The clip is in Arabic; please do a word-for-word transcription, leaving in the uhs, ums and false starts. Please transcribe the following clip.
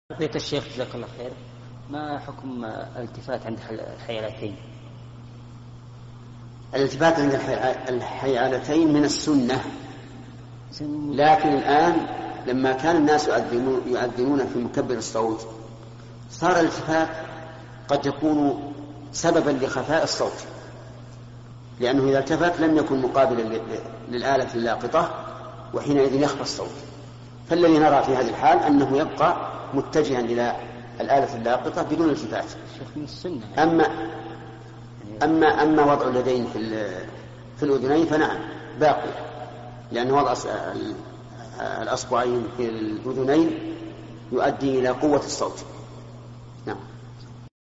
بقيت الشيخ جزاك الله خير، ما حكم الالتفات عند الحيالتين؟ الالتفات عند الحيالتين من السنة، لكن الآن لما كان الناس يؤذنون في مكبر الصوت صار الالتفات قد يكون سببا لخفاء الصوت، لأنه إذا التفت لم يكن مقابلا للآلة اللاقطة وحينئذ يخفى الصوت. فالذي نرى في هذه الحال أنه يبقى متجها إلى الآلة اللاقطة بدون التفات. أما أما أما وضع اليدين في في الأذنين فنعم باقي، لأن وضع الأصبعين في الأذنين يؤدي إلى قوة الصوت.